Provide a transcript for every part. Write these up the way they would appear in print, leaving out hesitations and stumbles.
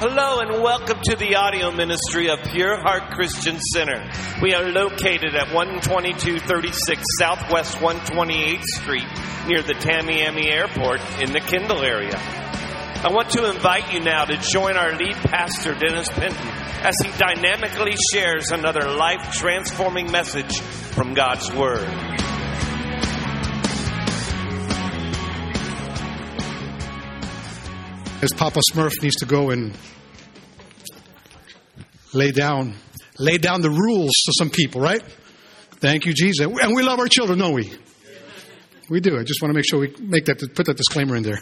Hello and welcome to the audio ministry of Pure Heart Christian Center. We are located at 12236 Southwest 128th Street near the Tamiami Airport in the Kendall area. I want to invite you now to join our lead pastor, Dennis Penton, as he dynamically shares another life-transforming message from God's Word. As Papa Smurf needs to go and lay down the rules to some people, right? Thank you, Jesus. And we love our children, don't we? We do. I just want to make sure we put that disclaimer in there.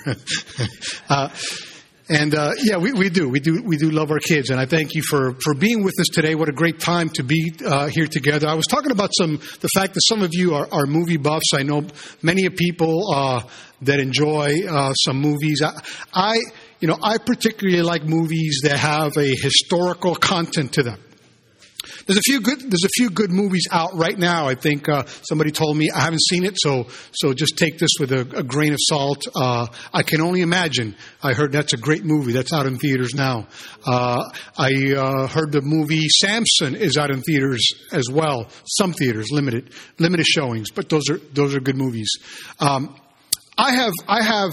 We do. We do love our kids, and I thank you for being with us today. What a great time to be here together. I was talking about the fact that some of you are movie buffs. I know many of people that enjoy some movies. I particularly like movies that have a historical content to them. There's a few good movies out right now. I think somebody told me. I haven't seen it, so just take this with a grain of salt. I Can Only Imagine. I heard that's a great movie. That's out in theaters now. I heard the movie Samson is out in theaters as well. Some theaters, limited showings, but those are good movies. I have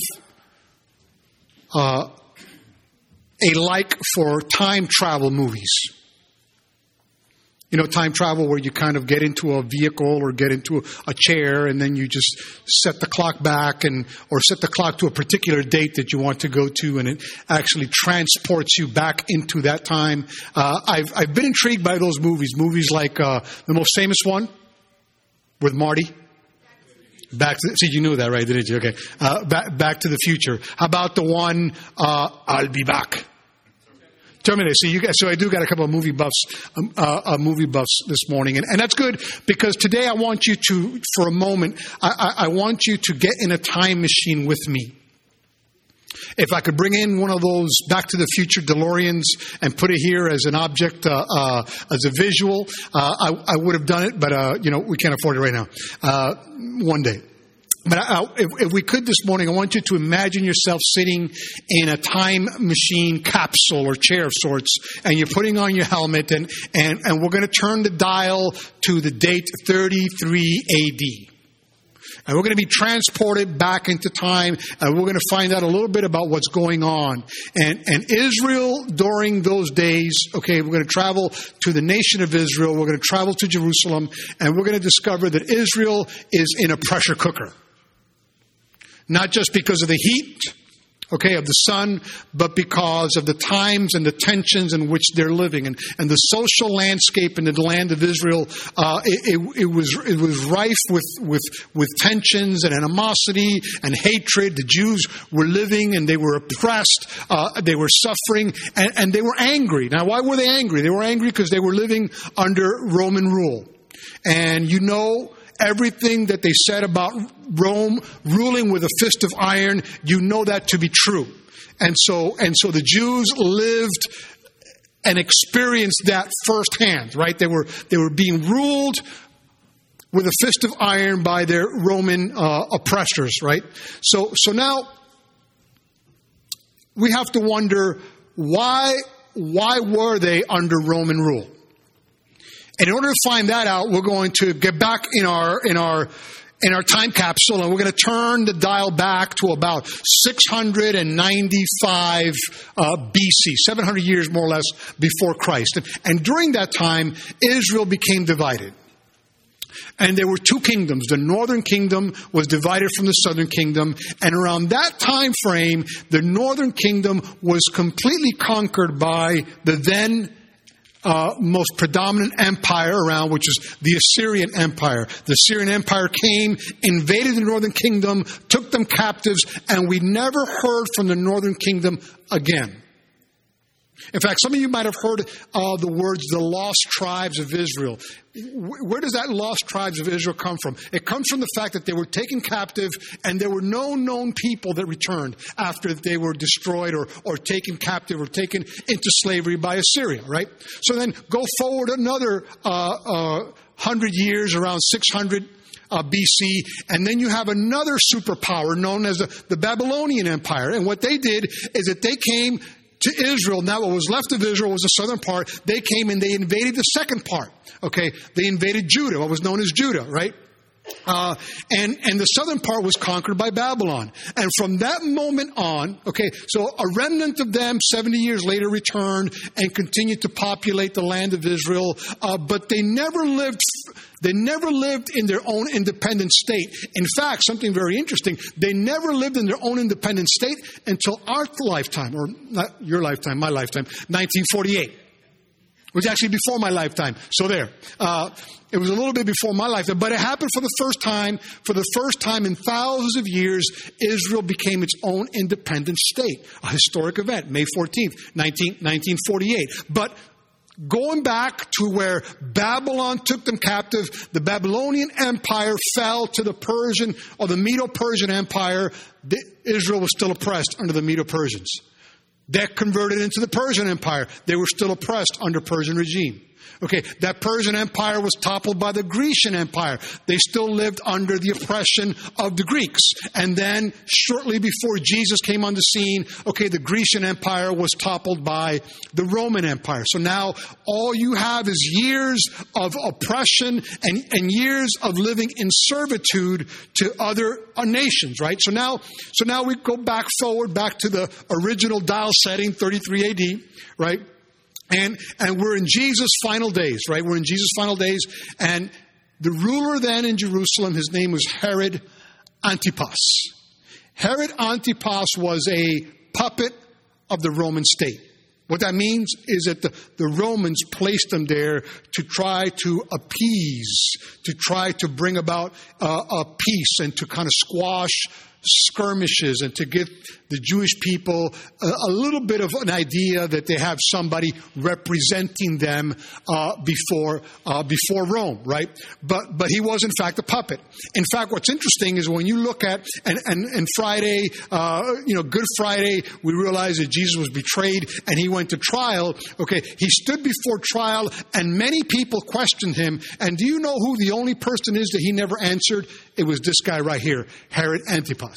a like for time travel movies. You know, time travel where you kind of get into a vehicle or get into a chair and then you just set the clock back or set the clock to a particular date that you want to go to, and it actually transports you back into that time. I've been intrigued by those movies. Movies like the most famous one with Marty. See, you knew that, right? Didn't you? Okay. Back to the Future. How about the one, I'll Be Back? Terminator. So I do got a couple of movie buffs this morning, and that's good because today I want you to, for a moment, I want you to get in a time machine with me. If I could bring in one of those Back to the Future DeLoreans and put it here as an object, as a visual, I would have done it, but we can't afford it right now. One day. But if we could this morning, I want you to imagine yourself sitting in a time machine capsule or chair of sorts, and you're putting on your helmet, and we're going to turn the dial to the date 33 AD. And we're going to be transported back into time, and we're going to find out a little bit about what's going on. And Israel during those days, okay, we're going to travel to the nation of Israel. We're going to travel to Jerusalem, and we're going to discover that Israel is in a pressure cooker. Not just because of the heat, okay, of the sun, but because of the times and the tensions in which they're living. And the social landscape in the land of Israel, it was rife with tensions and animosity and hatred. The Jews were living and they were oppressed, they were suffering, and they were angry. Now, why were they angry? They were angry because they were living under Roman rule. And everything that they said about Rome ruling with a fist of iron, you know that to be true. And so the Jews lived and experienced that firsthand, right? They were being ruled with a fist of iron by their Roman oppressors, right? So now we have to wonder why were they under Roman rule? And in order to find that out, we're going to get back in our time capsule, and we're going to turn the dial back to about 695 BC, 700 years more or less before Christ. And during that time, Israel became divided. And there were two kingdoms. The northern kingdom was divided from the southern kingdom. And around that time frame, the northern kingdom was completely conquered by the then most predominant empire around, which is the Assyrian Empire. The Assyrian Empire came, invaded the northern kingdom, took them captives, and we never heard from the northern kingdom again. In fact, some of you might have heard the words, the lost tribes of Israel. Where does that lost tribes of Israel come from? It comes from the fact that they were taken captive and there were no known people that returned after they were destroyed or taken captive or taken into slavery by Assyria, right? So then go forward another 100 years, around 600 BC, and then you have another superpower known as the Babylonian Empire. And what they did is that they came to Israel. Now what was left of Israel was the southern part. They came and they invaded the second part. Okay, they invaded Judah, what was known as Judah, right? And the southern part was conquered by Babylon. And from that moment on, okay, so a remnant of them 70 years later returned and continued to populate the land of Israel, but they never lived in their own independent state. In fact, something very interesting, they never lived in their own independent state until our lifetime, or not your lifetime, my lifetime, 1948. It was actually before my lifetime. So there. It was a little bit before my lifetime, but it happened for the first time in thousands of years. Israel became its own independent state. A historic event, May 14th, 1948. But going back to where Babylon took them captive, the Babylonian Empire fell to the Persian or the Medo-Persian Empire. Israel was still oppressed under the Medo-Persians. That converted into the Persian Empire. They were still oppressed under Persian regime. Okay, that Persian Empire was toppled by the Grecian Empire. They still lived under the oppression of the Greeks. And then, shortly before Jesus came on the scene, okay, the Grecian Empire was toppled by the Roman Empire. So now, all you have is years of oppression and years of living in servitude to other nations, right? So now we go back to the original dial setting, 33 AD, right? And we're in Jesus' final days, right? We're in Jesus' final days. And the ruler then in Jerusalem, his name was Herod Antipas. Herod Antipas was a puppet of the Roman state. What that means is that the Romans placed him there to try to appease, to try to bring about a peace and to kind of squash skirmishes and to give the Jewish people a little bit of an idea that they have somebody representing them before Rome, right? But he was in fact a puppet. In fact, what's interesting is when you look at and Friday, Good Friday, we realize that Jesus was betrayed and he went to trial. Okay, he stood before trial and many people questioned him. And do you know who the only person is that he never answered? It was this guy right here, Herod Antipas.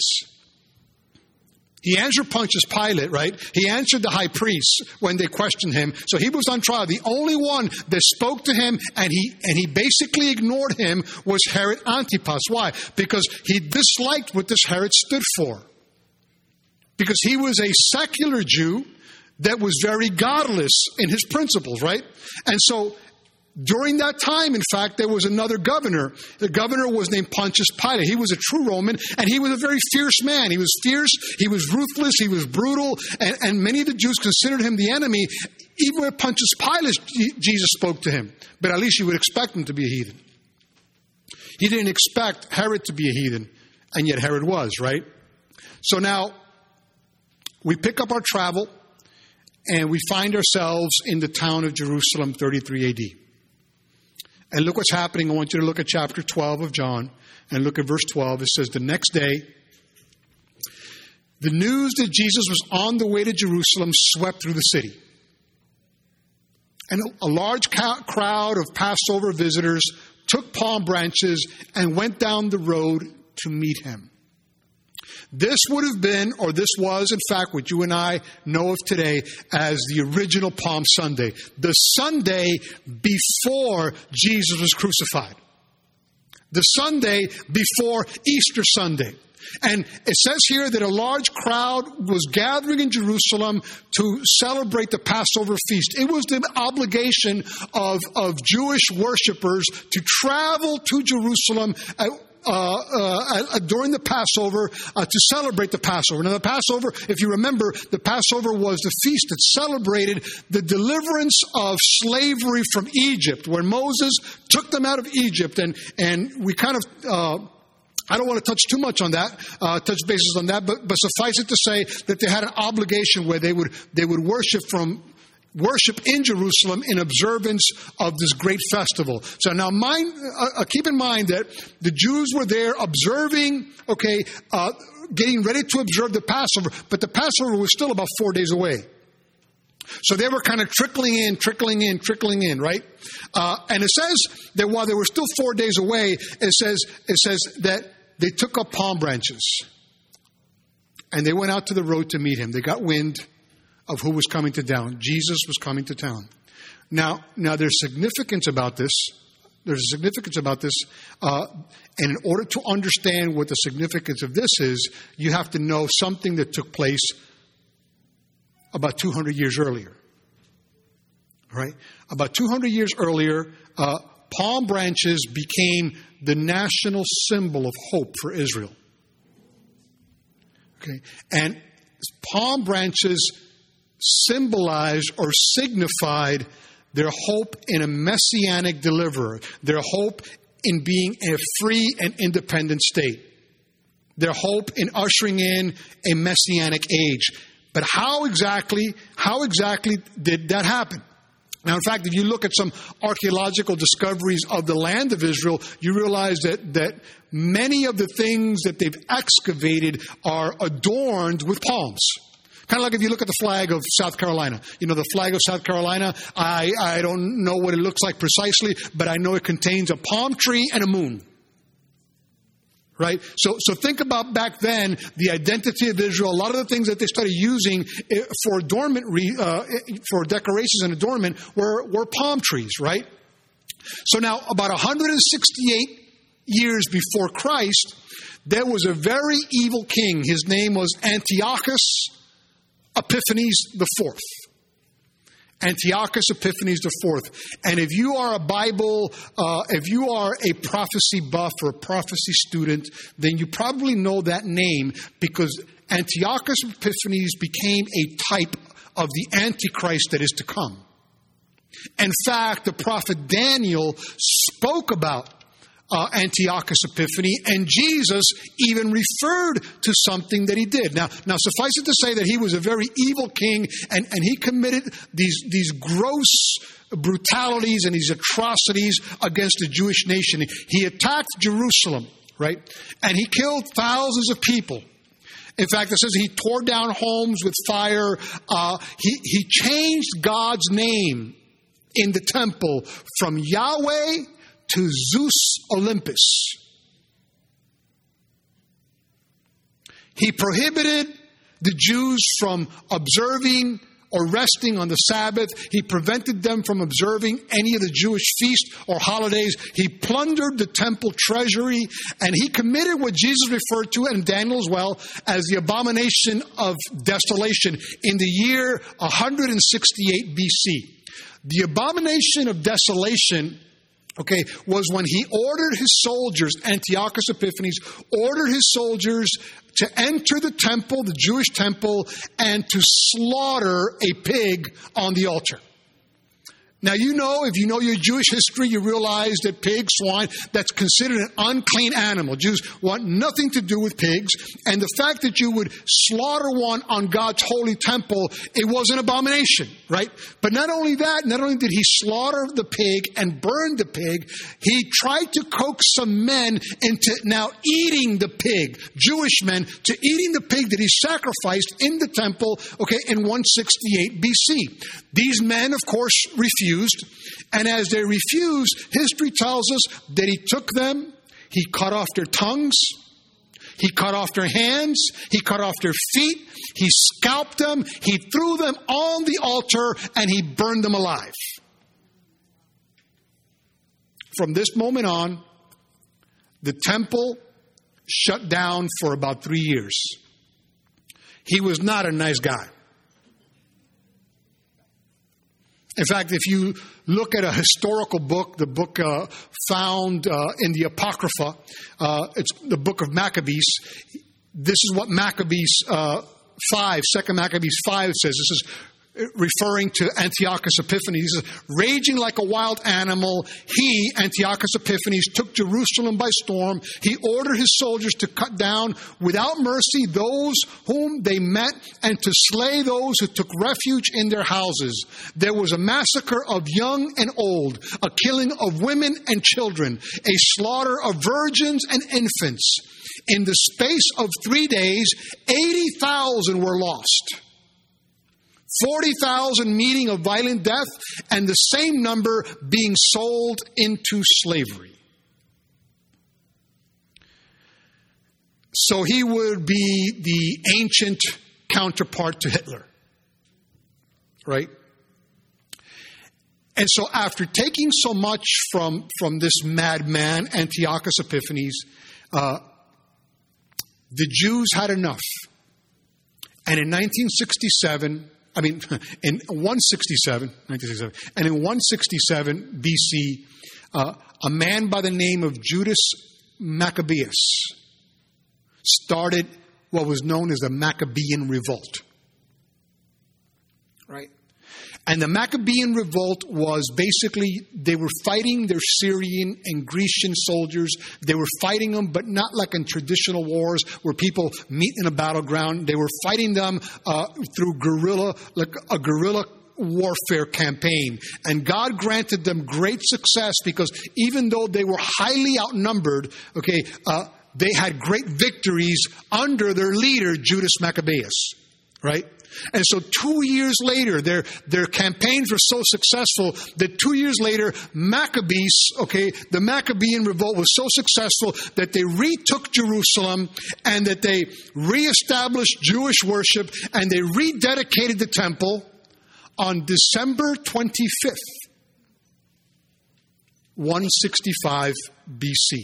He answered Pontius Pilate, right? He answered the high priest when they questioned him. So he was on trial. The only one that spoke to him and he basically ignored him was Herod Antipas. Why? Because he disliked what this Herod stood for. Because he was a secular Jew that was very godless in his principles, right? And so during that time, in fact, there was another governor. The governor was named Pontius Pilate. He was a true Roman, and he was a very fierce man. He was fierce, he was ruthless, he was brutal, and many of the Jews considered him the enemy. Even with Pontius Pilate, Jesus spoke to him. But at least you would expect him to be a heathen. He didn't expect Herod to be a heathen, and yet Herod was, right? So now, we pick up our travel, and we find ourselves in the town of Jerusalem, 33 AD. And look what's happening. I want you to look at chapter 12 of John and look at verse 12. It says, the next day, the news that Jesus was on the way to Jerusalem swept through the city. And a large crowd of Passover visitors took palm branches and went down the road to meet him. This would have been, or this was, in fact, what you and I know of today as the original Palm Sunday. The Sunday before Jesus was crucified. The Sunday before Easter Sunday. And it says here that a large crowd was gathering in Jerusalem to celebrate the Passover feast. It was the obligation of Jewish worshipers to travel to Jerusalem during the Passover to celebrate the Passover. Now, the Passover, if you remember, the Passover was the feast that celebrated the deliverance of slavery from Egypt, where Moses took them out of Egypt. And we kind of I don't want to touch too much on that, touch bases on that, but suffice it to say that they had an obligation where they would worship in Jerusalem in observance of this great festival. So now keep in mind that the Jews were there observing, getting ready to observe the Passover, but the Passover was still about 4 days away. So they were kind of trickling in, right? And it says that while they were still 4 days away, it says that they took up palm branches and they went out to the road to meet him. They got wind of who was coming to town. Jesus was coming to town. Now there's significance about this. There's a significance about this. And in order to understand what the significance of this is, you have to know something that took place about 200 years earlier. Right? About 200 years earlier, palm branches became the national symbol of hope for Israel. Okay? And palm branches symbolized or signified their hope in a messianic deliverer, their hope in being a free and independent state, their hope in ushering in a messianic age. But how exactly did that happen? Now, in fact, if you look at some archaeological discoveries of the land of Israel, you realize that many of the things that they've excavated are adorned with palms. Kind of like if you look at the flag of South Carolina. You know, the flag of South Carolina, I don't know what it looks like precisely, but I know it contains a palm tree and a moon. Right? So think about back then, the identity of Israel. A lot of the things that they started using for adornment, for decorations and adornment were palm trees, right? So now, about 168 years before Christ, there was a very evil king. His name was Antiochus Epiphanes IV. Antiochus Epiphanes IV. And if you are if you are a prophecy buff or a prophecy student, then you probably know that name because Antiochus Epiphanes became a type of the Antichrist that is to come. In fact, the prophet Daniel spoke about Antiochus Epiphanes, and Jesus even referred to something that he did. Now suffice it to say that he was a very evil king, and he committed these gross brutalities and these atrocities against the Jewish nation. He attacked Jerusalem, right? And he killed thousands of people. In fact, it says he tore down homes with fire. He changed God's name in the temple from Yahweh to Zeus Olympus. He prohibited the Jews from observing or resting on the Sabbath. He prevented them from observing any of the Jewish feasts or holidays. He plundered the temple treasury, and he committed what Jesus referred to, and Daniel as well, as the abomination of desolation in the year 168 BC. The abomination of desolation, was when he ordered his soldiers, Antiochus Epiphanes, ordered his soldiers to enter the temple, the Jewish temple, and to slaughter a pig on the altar. Now, if you know your Jewish history, you realize that pig, swine, that's considered an unclean animal. Jews want nothing to do with pigs. And the fact that you would slaughter one on God's holy temple, it was an abomination, right? But not only did he slaughter the pig and burn the pig, he tried to coax some men into now eating the pig, Jewish men, to eating the pig that he sacrificed in the temple, in 168 BC. These men, of course, refused. And as they refused, history tells us that he took them, he cut off their tongues, he cut off their hands, he cut off their feet, he scalped them, he threw them on the altar, and he burned them alive. From this moment on, the temple shut down for about 3 years. He was not a nice guy. In fact, if you look at a historical book, the book found in the Apocrypha, it's the book of Maccabees. This is what Maccabees 2 Maccabees 5 says. This is referring to Antiochus Epiphanes. He says, raging like a wild animal, he, Antiochus Epiphanes, took Jerusalem by storm. He ordered his soldiers to cut down without mercy those whom they met and to slay those who took refuge in their houses. There was a massacre of young and old, a killing of women and children, a slaughter of virgins and infants. In the space of 3 days, 80,000 were lost. 40,000 meeting a violent death, and the same number being sold into slavery. So he would be the ancient counterpart to Hitler. right? And so after taking so much from this madman, Antiochus Epiphanes, the Jews had enough. And in 1967, and in 167 BC, a man by the name of Judas Maccabeus started what was known as the Maccabean Revolt. Right? And the Maccabean Revolt was basically, they were fighting their Syrian and Grecian soldiers. They were fighting them, but not like in traditional wars where people meet in a battleground. They were fighting them through guerrilla, like a guerrilla warfare campaign. And God granted them great success because even though they were highly outnumbered, they had great victories under their leader, Judas Maccabeus. Right? And so 2 years later, their campaigns were so successful that 2 years later, the Maccabean revolt was so successful that they retook Jerusalem and that they reestablished Jewish worship and they rededicated the temple on December 25th, 165 BC.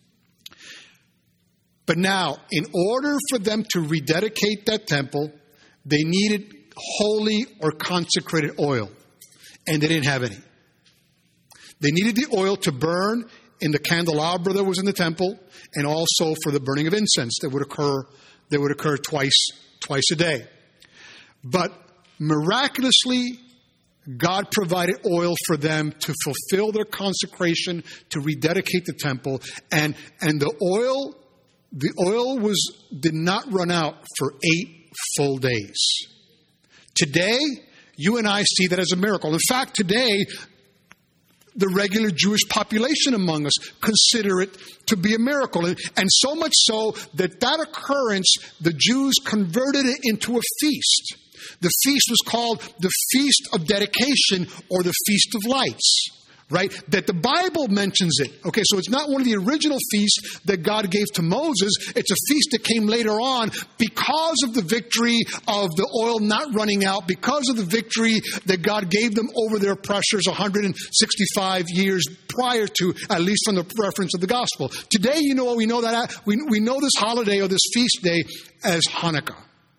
But now, in order for them to rededicate that temple, they needed holy or consecrated oil, and they didn't have any. They needed the oil to burn in the candelabra that was in the temple, and also for the burning of incense that would occur twice a day. But miraculously, God provided oil for them to fulfill their consecration, to rededicate the temple, and the oil did not run out for 8 full days. Today, you and I see that as a miracle. In fact, today, the regular Jewish population among us consider it to be a miracle. And so much so that occurrence, the Jews converted it into a feast. The feast was called the Feast of Dedication or the Feast of Lights. Right? That the Bible mentions it. Okay, so it's not one of the original feasts that God gave to Moses. It's a feast that came later on because of the victory of the oil not running out, because of the victory that God gave them over their oppressors 165 years prior to, at least from the reference of the gospel. Today, we know that we know this holiday or this feast day as Hanukkah.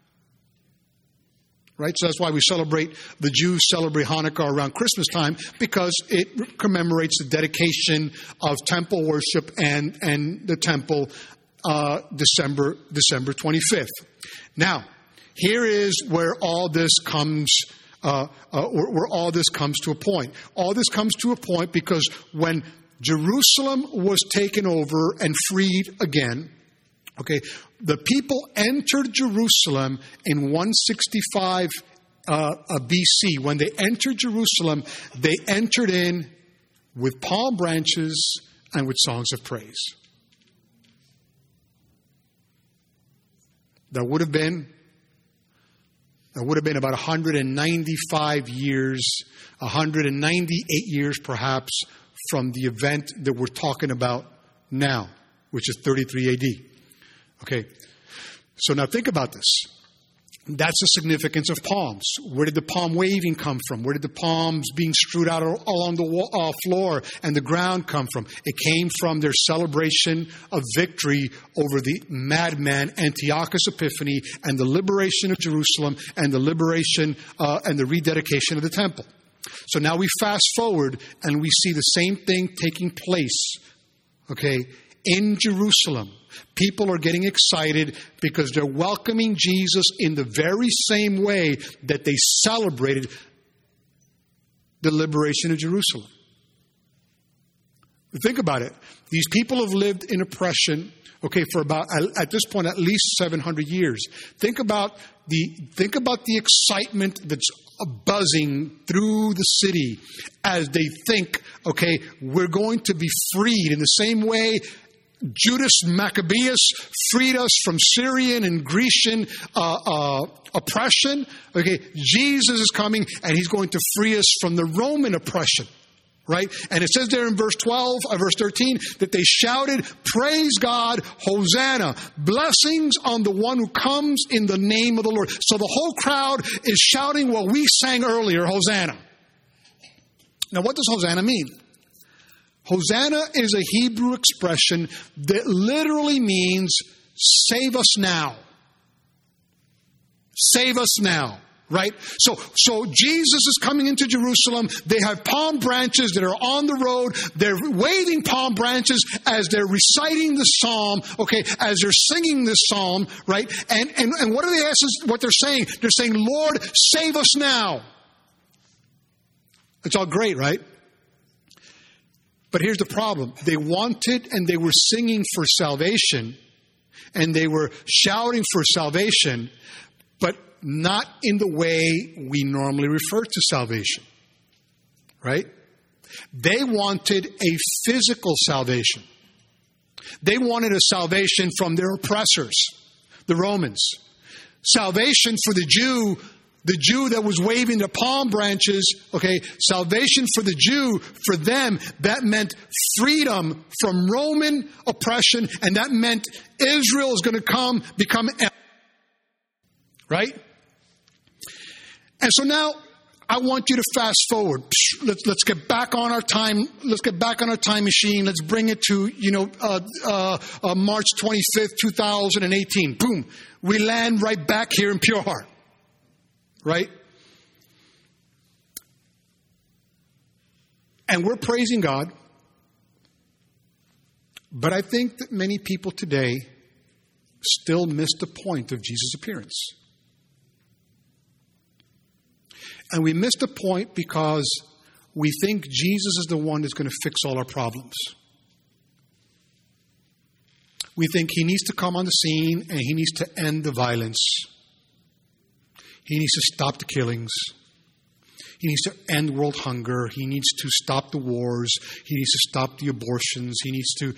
Right? So that's why the Jews celebrate Hanukkah around Christmas time, because it commemorates the dedication of temple worship and the temple December 25th. Now, here is where all this comes to a point. All this comes to a point because when Jerusalem was taken over and freed again, the people entered Jerusalem in 165 BC. When they entered Jerusalem, they entered in with palm branches and with songs of praise. That would have been about 195 years, 198 years perhaps from the event that we're talking about now, which is 33 AD. Okay, so now think about this. That's the significance of palms. Where did the palm waving come from? Where did the palms being strewed out along the floor and the ground come from? It came from their celebration of victory over the madman Antiochus Epiphanes and the liberation of Jerusalem and the liberation and the rededication of the temple. So now we fast forward and we see the same thing taking place, in Jerusalem. People are getting excited because they're welcoming Jesus in the very same way that they celebrated the liberation of Jerusalem. Think about it. These people have lived in oppression, for about, at this point, at least 700 years. Think about the excitement that's buzzing through the city as they think, we're going to be freed in the same way Judas Maccabeus freed us from Syrian and Grecian oppression. Jesus is coming and he's going to free us from the Roman oppression. Right? And it says there in verse 13, that they shouted, "Praise God, Hosanna, blessings on the one who comes in the name of the Lord." So the whole crowd is shouting what we sang earlier, Hosanna. Now, what does Hosanna mean? Hosanna is a Hebrew expression that literally means save us now. Save us now. Right? So Jesus is coming into Jerusalem. They have palm branches that are on the road. They're waving palm branches as they're reciting the psalm, okay, as they're singing this psalm, right? And what are they asking? What they're saying? They're saying, "Lord, save us now." It's all great, right? But here's the problem. They wanted and they were singing for salvation, and they were shouting for salvation, but not in the way we normally refer to salvation, right? They wanted a physical salvation. They wanted a salvation from their oppressors, the Romans. Salvation for the Jew that was waving the palm branches, okay, salvation for the Jew, for them, that meant freedom from Roman oppression, and that meant Israel is going to become, right? And so now I want you to fast forward. Let's get back on our time. Let's get back on our time machine. Let's bring it to March 25th, 2018. Boom, we land right back here in Pure Heart, right? And we're praising God. But I think that many people today still miss the point of Jesus' appearance. And we miss the point because we think Jesus is the one that's going to fix all our problems. We think He needs to come on the scene and He needs to end the violence. He needs to stop the killings. He needs to end world hunger. He needs to stop the wars. He needs to stop the abortions. He needs to,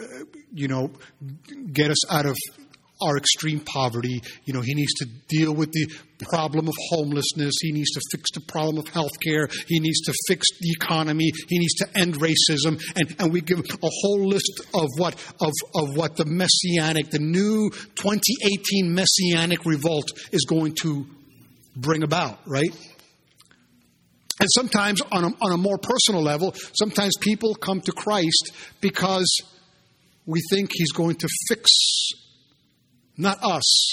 get us out of our extreme poverty. He needs to deal with the problem of homelessness. He needs to fix the problem of health care. He needs to fix the economy. He needs to end racism. And we give a whole list of what the the new 2018 messianic revolt is going to bring about, right? And sometimes on a more personal level, sometimes people come to Christ because we think He's going to fix, not us,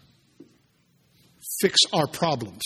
fix our problems.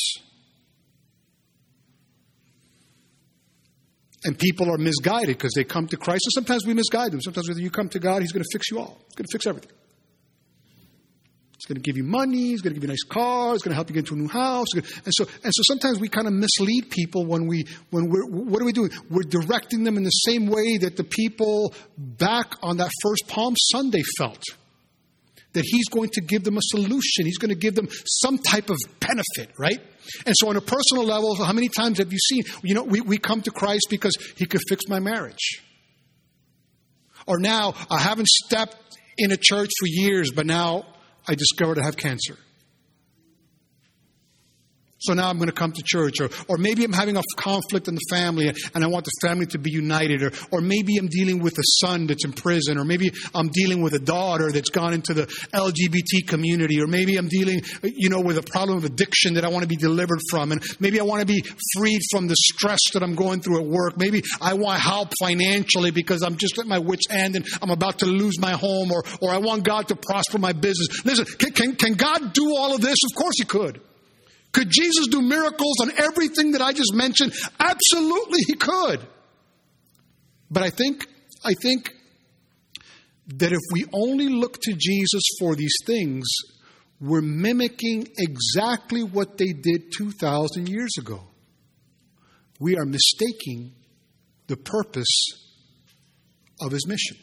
And people are misguided because they come to Christ. And sometimes we misguide them. Sometimes when you come to God, He's going to fix you all. He's going to fix everything. He's going to give you money. He's going to give you a nice car. He's going to help you get into a new house. And so sometimes we kind of mislead people when we're what are we doing? We're directing them in the same way that the people back on that first Palm Sunday felt. That He's going to give them a solution. He's going to give them some type of benefit, right? And so on a personal level, how many times have you seen, we come to Christ because He could fix my marriage. Or now, I haven't stepped in a church for years, but now I discovered I have cancer. So now I'm going to come to church. Or maybe I'm having a conflict in the family and I want the family to be united. Or maybe I'm dealing with a son that's in prison. Or maybe I'm dealing with a daughter that's gone into the LGBT community. Or maybe I'm dealing, with a problem of addiction that I want to be delivered from. And maybe I want to be freed from the stress that I'm going through at work. Maybe I want help financially because I'm just at my wit's end and I'm about to lose my home. Or I want God to prosper my business. Listen, can God do all of this? Of course He could. Could Jesus do miracles on everything that I just mentioned? Absolutely, He could. But I think that if we only look to Jesus for these things, we're mimicking exactly what they did 2,000 years ago. We are mistaking the purpose of His mission.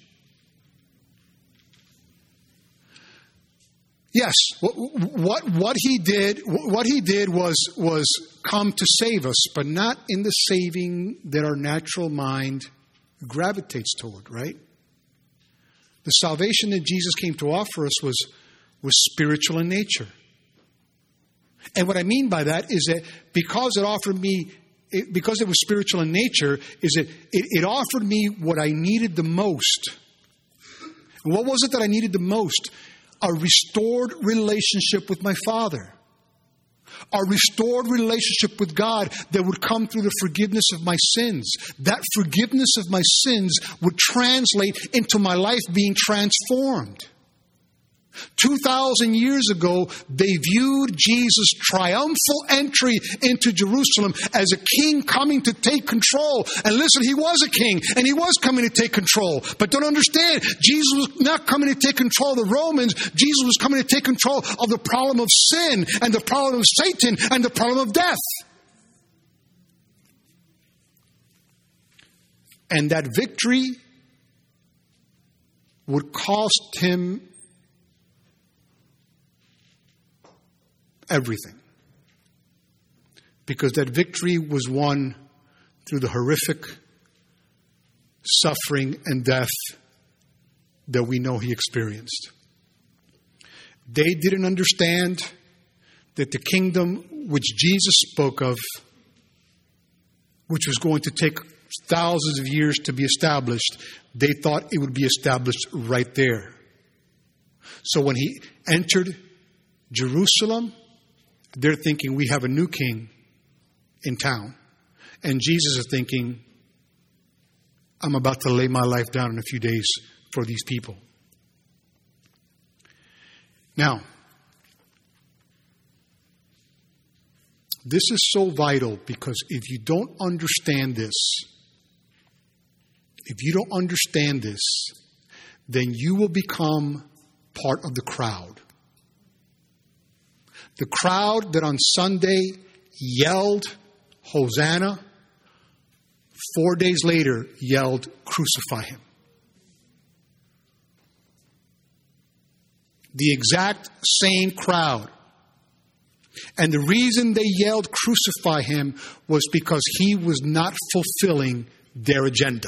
Yes, what he did was come to save us, but not in the saving that our natural mind gravitates toward, right? The salvation that Jesus came to offer us was spiritual in nature. And what I mean by that is that because it offered me because it was spiritual in nature, is that it offered me what I needed the most. And what was it that I needed the most? A restored relationship with my Father. A restored relationship with God that would come through the forgiveness of my sins. That forgiveness of my sins would translate into my life being transformed. 2,000 years ago, they viewed Jesus' triumphal entry into Jerusalem as a king coming to take control. And listen, he was a king, and he was coming to take control. But don't understand, Jesus was not coming to take control of the Romans. Jesus was coming to take control of the problem of sin, and the problem of Satan, and the problem of death. And that victory would cost him everything. Because that victory was won through the horrific suffering and death that we know he experienced. They didn't understand that the kingdom which Jesus spoke of, which was going to take thousands of years to be established, they thought it would be established right there. So when he entered Jerusalem, they're thinking, we have a new king in town. And Jesus is thinking, I'm about to lay my life down in a few days for these people. Now, this is so vital, because if you don't understand this, then you will become part of the crowd. The crowd that on Sunday yelled, Hosanna, 4 days later yelled, crucify him. The exact same crowd. And the reason they yelled, crucify him, was because he was not fulfilling their agenda.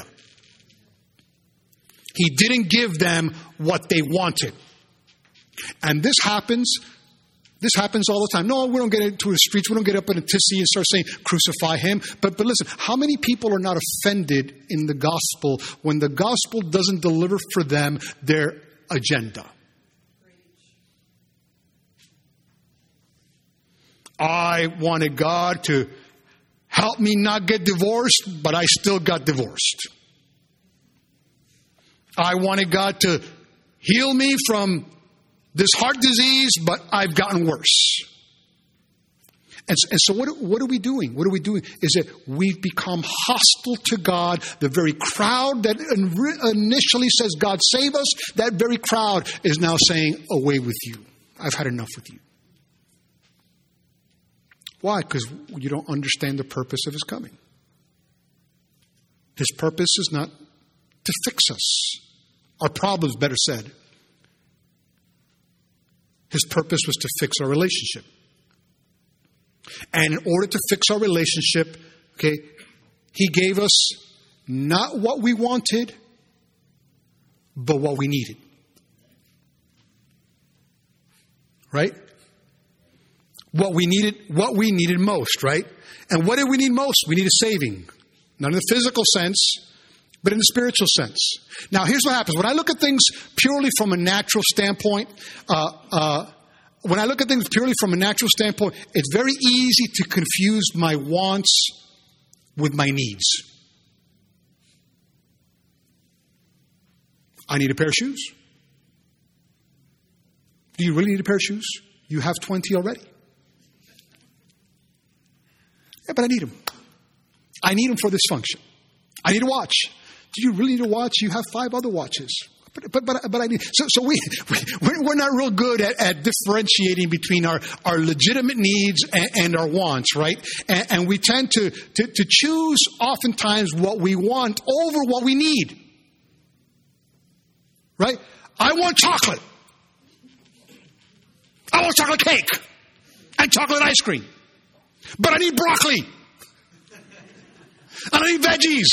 He didn't give them what they wanted. And this happens all the time. No, we don't get into the streets. We don't get up in a tizzy and start saying, crucify him. But listen, how many people are not offended in the gospel when the gospel doesn't deliver for them their agenda? I wanted God to help me not get divorced, but I still got divorced. I wanted God to heal me from this heart disease, but I've gotten worse. And so what are we doing? What are we doing is that we've become hostile to God. The very crowd that initially says, God save us, that very crowd is now saying, away with you. I've had enough with you. Why? Because you don't understand the purpose of his coming. His purpose is not to fix us. Our problems, better said. His purpose was to fix our relationship. And in order to fix our relationship, he gave us not what we wanted, but what we needed. Right? What we needed most, right? And what did we need most? We needed saving. Not in the physical sense, but in the spiritual sense. Now, here's what happens. When I look at things purely from a natural standpoint, it's very easy to confuse my wants with my needs. I need a pair of shoes. Do you really need a pair of shoes? You have 20 already. Yeah, but I need them. I need them for this function. I need a watch. Do you really need a watch? You have 5 other watches. But I need. So we're not real good at differentiating between our legitimate needs and our wants, right? And we tend to choose oftentimes what we want over what we need. Right? I want chocolate. I want chocolate cake and chocolate ice cream. But I need broccoli. And I need veggies.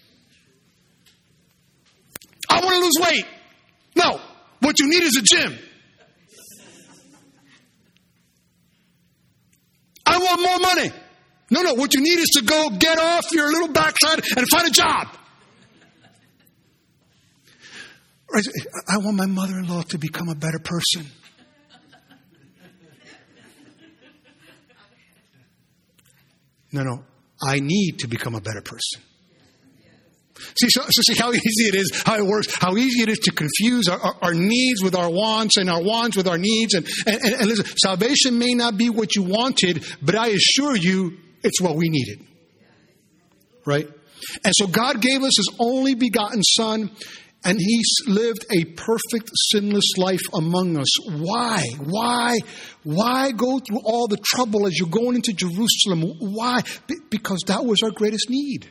I want to lose weight. No, what you need is a gym. I want more money. No, what you need is to go get off your little backside and find a job. Right? I want my mother-in-law to become a better person. No, I need to become a better person. See how easy it is, how it works, how easy it is to confuse our needs with our wants and our wants with our needs. And listen, salvation may not be what you wanted, but I assure you it's what we needed. Right? And so God gave us His only begotten Son, and He lived a perfect, sinless life among us. Why? Why go through all the trouble as you're going into Jerusalem? Why? Because that was our greatest need.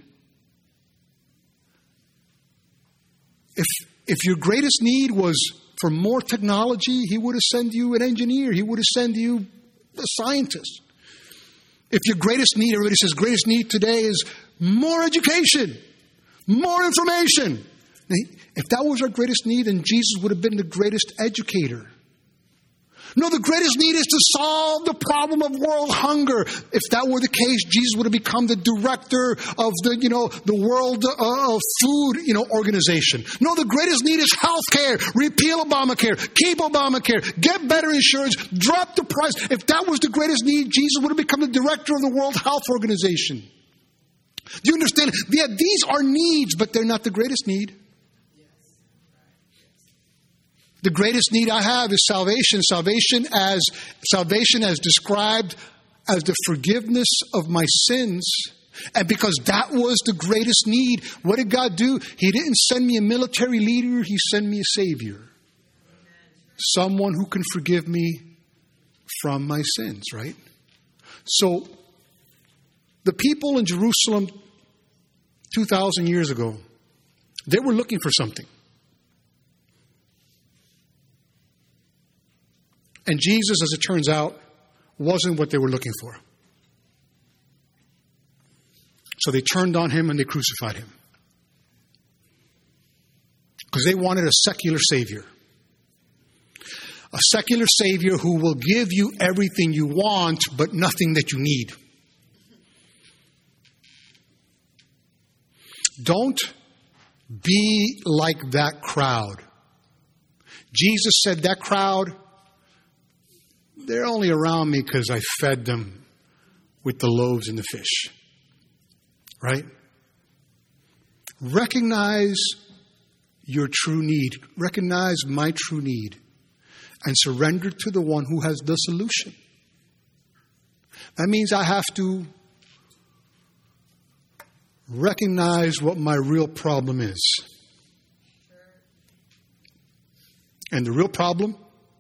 If your greatest need was for more technology, He would have sent you an engineer. He would have sent you a scientist. If your greatest need, everybody says greatest need today is more education, more information. If that was our greatest need, then Jesus would have been the greatest educator. No, the greatest need is to solve the problem of world hunger. If that were the case, Jesus would have become the director of the world food, organization. No, the greatest need is health care. Repeal Obamacare. Keep Obamacare. Get better insurance. Drop the price. If that was the greatest need, Jesus would have become the director of the World Health Organization. Do you understand? Yeah, these are needs, but they're not the greatest need. The greatest need I have is salvation. Salvation as described as the forgiveness of my sins. And because that was the greatest need, what did God do? He didn't send me a military leader. He sent me a Savior. Someone who can forgive me from my sins, right? So, the people in Jerusalem 2,000 years ago, they were looking for something. And Jesus, as it turns out, wasn't what they were looking for. So they turned on Him and they crucified Him. Because they wanted a secular Savior. A secular Savior who will give you everything you want, but nothing that you need. Don't be like that crowd. Jesus said that crowd, they're only around me because I fed them with the loaves and the fish. Right? Recognize your true need. Recognize my true need. And surrender to the one who has the solution. That means I have to recognize what my real problem is. And the real problem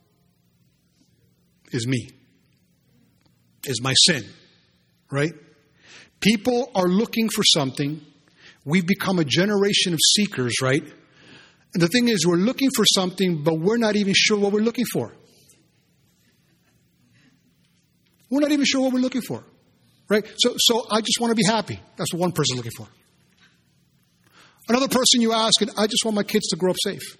is me. Is my sin. Right? People are looking for something. We've become a generation of seekers, right? And the thing is, we're looking for something, but we're not even sure what we're looking for. We're not even sure what we're looking for. Right? So I just want to be happy. That's what one person's looking for. Another person you ask, and I just want my kids to grow up safe.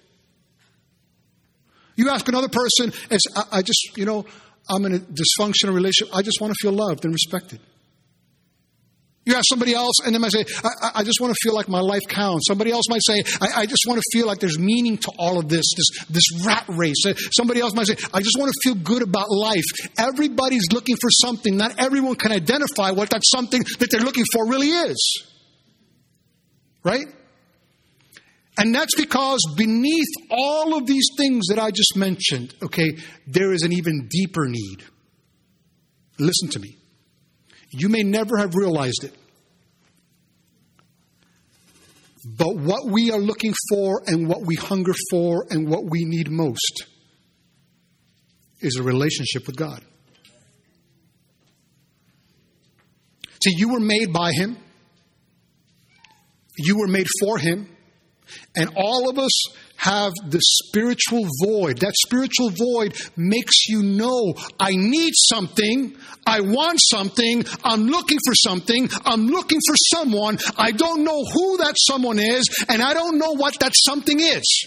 You ask another person, I'm in a dysfunctional relationship. I just want to feel loved and respected. You ask somebody else, and they might say, I just want to feel like my life counts. Somebody else might say, I just want to feel like there's meaning to all of this rat race. Somebody else might say, I just want to feel good about life. Everybody's looking for something. Not everyone can identify what that something that they're looking for really is. Right? And that's because beneath all of these things that I just mentioned, okay, there is an even deeper need. Listen to me. You may never have realized it. But what we are looking for and what we hunger for and what we need most is a relationship with God. See, you were made by Him. You were made for Him. And all of us have the spiritual void. That spiritual void makes you know, I need something, I want something, I'm looking for something, I'm looking for someone, I don't know who that someone is, and I don't know what that something is.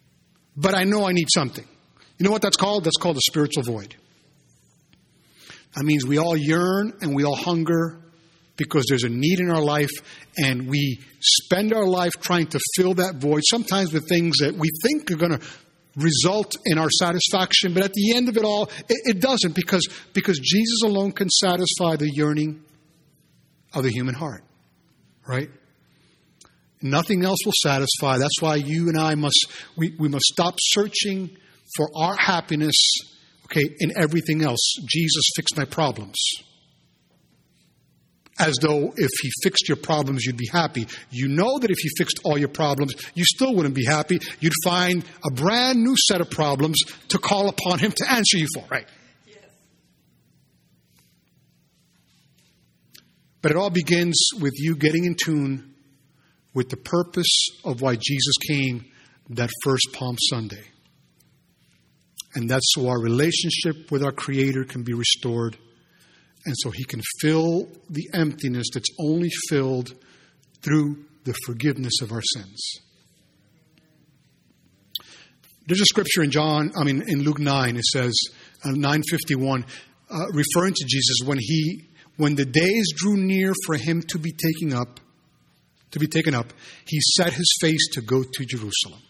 But I know I need something. You know what that's called? That's called a spiritual void. That means we all yearn and we all hunger because there's a need in our life, and we spend our life trying to fill that void, sometimes with things that we think are going to result in our satisfaction, but at the end of it all, it doesn't, because Jesus alone can satisfy the yearning of the human heart, right? Nothing else will satisfy. That's why you and I must stop searching for our happiness, okay, in everything else. Jesus fixed my problems. As though if he fixed your problems, you'd be happy. You know that if he fixed all your problems, you still wouldn't be happy. You'd find a brand new set of problems to call upon him to answer you for, right? Yes. But it all begins with you getting in tune with the purpose of why Jesus came that first Palm Sunday. And that's so our relationship with our Creator can be restored, and so he can fill the emptiness that's only filled through the forgiveness of our sins. There's a scripture in Luke 9, it says, 9:51, referring to Jesus, when the days drew near for him to be taken up, he set his face to go to Jerusalem.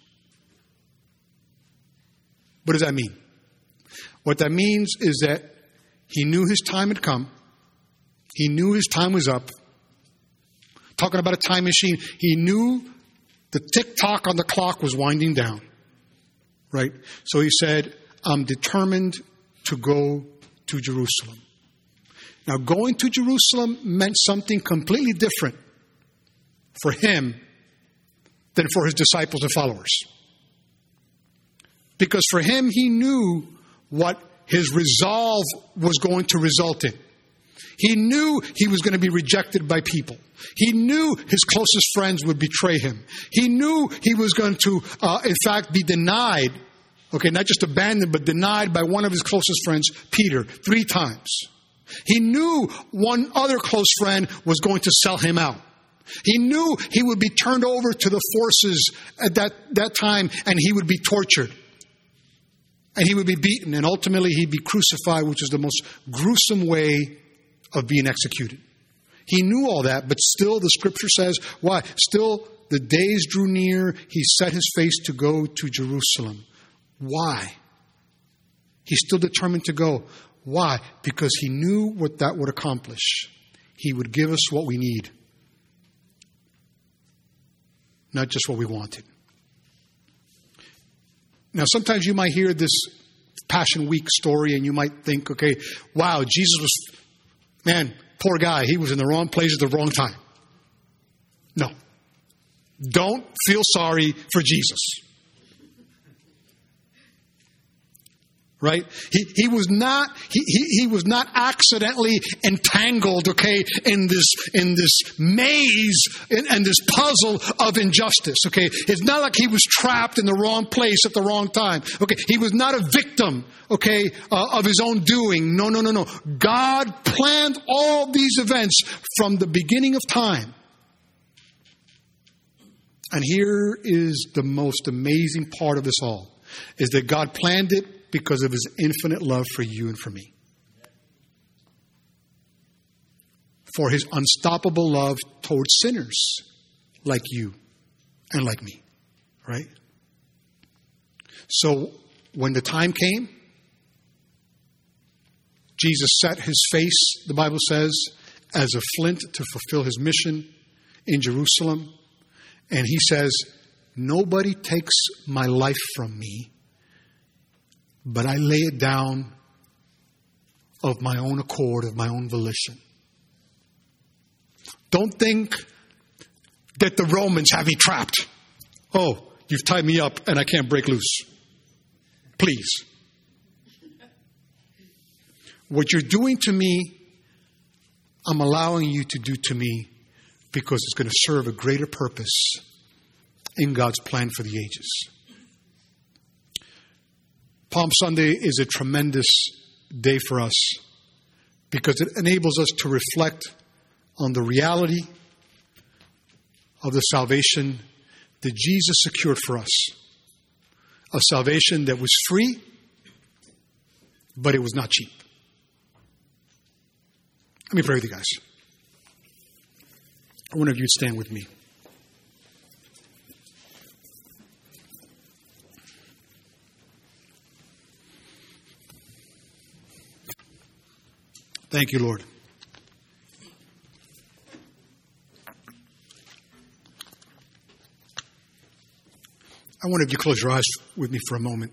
What does that mean? What that means is that he knew his time had come. He knew his time was up. Talking about a time machine, he knew the tick-tock on the clock was winding down. Right? So he said, I'm determined to go to Jerusalem. Now, going to Jerusalem meant something completely different for him than for his disciples and followers. Because for him, he knew what his resolve was going to result in. He knew he was going to be rejected by people. He knew his closest friends would betray him. He knew he was going to, in fact, be denied, okay, not just abandoned, but denied by one of his closest friends, Peter, 3 times. He knew one other close friend was going to sell him out. He knew he would be turned over to the forces at that time, and he would be tortured. And he would be beaten, and ultimately he'd be crucified, which is the most gruesome way of being executed. He knew all that, but still the scripture says, why? Still the days drew near, he set his face to go to Jerusalem. Why? He's still determined to go. Why? Because he knew what that would accomplish. He would give us what we need, not just what we wanted. Now, sometimes you might hear this Passion Week story and you might think, okay, wow, Jesus was, man, poor guy. He was in the wrong place at the wrong time. No. Don't feel sorry for Jesus. Right? He was not accidentally entangled, okay, in this maze and this puzzle of injustice, okay? It's not like he was trapped in the wrong place at the wrong time. Okay, he was not a victim, okay, of his own doing. No. God planned all these events from the beginning of time. And here is the most amazing part of this all, is that God planned it because of his infinite love for you and for me. For his unstoppable love towards sinners like you and like me. Right? So when the time came, Jesus set his face, the Bible says, as a flint to fulfill his mission in Jerusalem. And he says, nobody takes my life from me, but I lay it down of my own accord, of my own volition. Don't think that the Romans have me trapped. Oh, you've tied me up and I can't break loose. Please. What you're doing to me, I'm allowing you to do to me because it's going to serve a greater purpose in God's plan for the ages. Palm Sunday is a tremendous day for us because it enables us to reflect on the reality of the salvation that Jesus secured for us. A salvation that was free, but it was not cheap. Let me pray with you guys. I wonder if you'd stand with me. Thank you, Lord. I wonder if you close your eyes with me for a moment.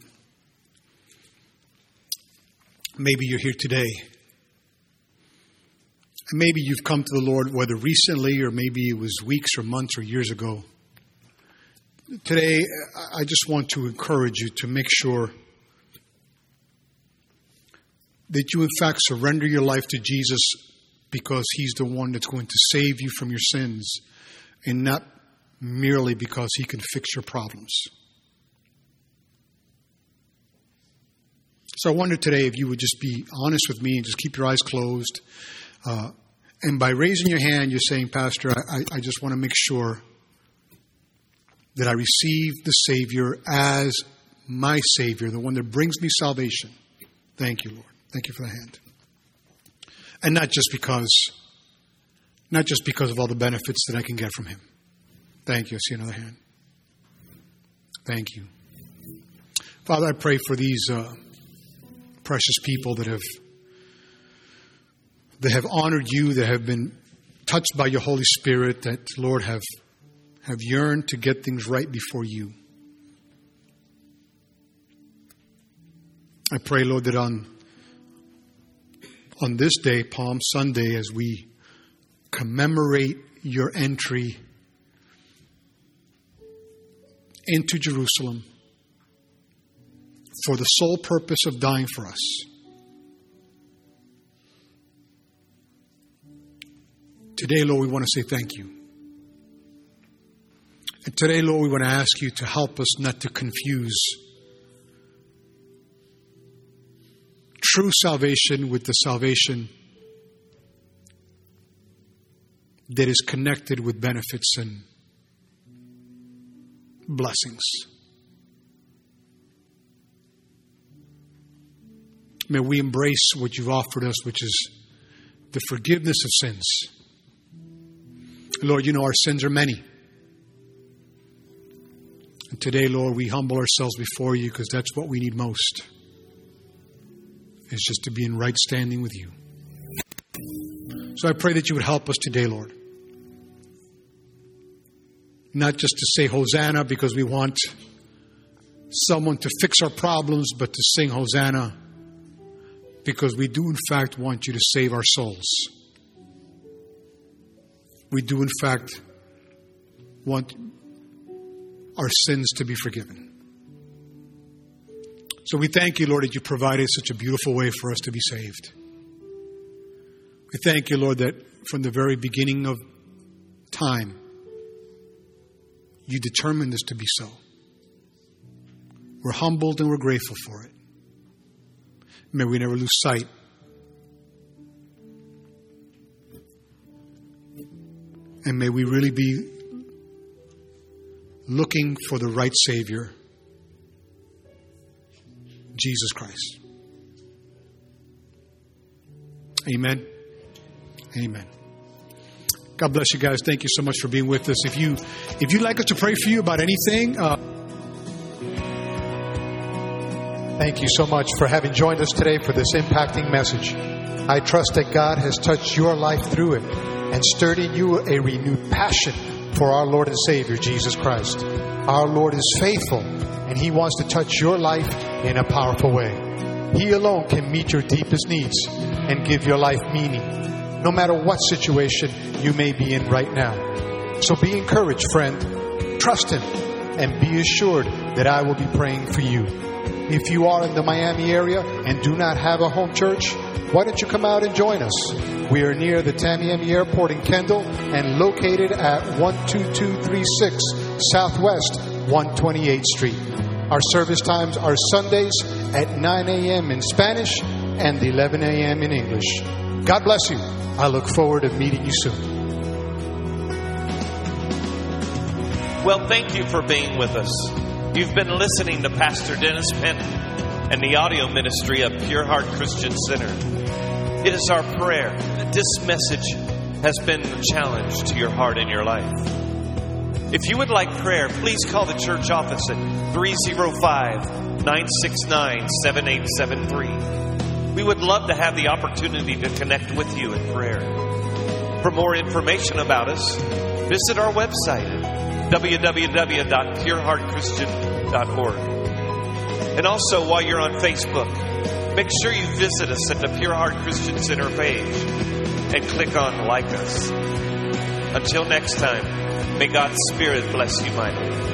Maybe you're here today. And maybe you've come to the Lord, whether recently or maybe it was weeks or months or years ago. Today, I just want to encourage you to make sure that you, in fact, surrender your life to Jesus because He's the one that's going to save you from your sins and not merely because He can fix your problems. So I wonder today if you would just be honest with me and just keep your eyes closed. And by raising your hand, you're saying, Pastor, I just want to make sure that I receive the Savior as my Savior, the one that brings me salvation. Thank you, Lord. Thank you for the hand. And not just because of all the benefits that I can get from Him. Thank you. I see another hand. Thank you. Father, I pray for these precious people that have honored you, that have been touched by your Holy Spirit, that, Lord, have yearned to get things right before you. I pray, Lord, that on this day, Palm Sunday, as we commemorate your entry into Jerusalem for the sole purpose of dying for us, today, Lord, we want to say thank you. And today, Lord, we want to ask you to help us not to confuse true salvation with the salvation that is connected with benefits and blessings. May we embrace what you've offered us, which is the forgiveness of sins. Lord, you know our sins are many. And today, Lord, we humble ourselves before you because that's what we need most. Is just to be in right standing with you. So I pray that you would help us today, Lord. Not just to say Hosanna because we want someone to fix our problems, but to sing Hosanna because we do in fact want you to save our souls. We do in fact want our sins to be forgiven. So we thank you, Lord, that you provided such a beautiful way for us to be saved. We thank you, Lord, that from the very beginning of time, you determined this to be so. We're humbled and we're grateful for it. May we never lose sight and may we really be looking for the right Savior, Jesus Christ. Amen. Amen. God bless you guys. Thank you so much for being with us. If you'd like us to pray for you about anything, thank you so much for having joined us today for this impacting message. I trust that God has touched your life through it and stirred in you a renewed passion for our Lord and Savior, Jesus Christ. Our Lord is faithful, and He wants to touch your life in a powerful way. He alone can meet your deepest needs and give your life meaning, no matter what situation you may be in right now. So be encouraged, friend. Trust Him and be assured that I will be praying for you. If you are in the Miami area and do not have a home church, why don't you come out and join us? We are near the Tamiami Airport in Kendall and located at 12236 Southwest 128th Street. Our service times are Sundays at 9 a.m. in Spanish and 11 a.m. in English. God bless you. I look forward to meeting you soon. Well, thank you for being with us. You've been listening to Pastor Dennis Penn and the audio ministry of Pure Heart Christian Center. It is our prayer that this message has been a challenge to your heart and your life. If you would like prayer, please call the church office at 305-969-7873. We would love to have the opportunity to connect with you in prayer. For more information about us, visit our website at www.pureheartchristian.org. And also, while you're on Facebook, make sure you visit us at the Pure Heart Christian Center page and click on Like Us. Until next time, may God's Spirit bless you mightily.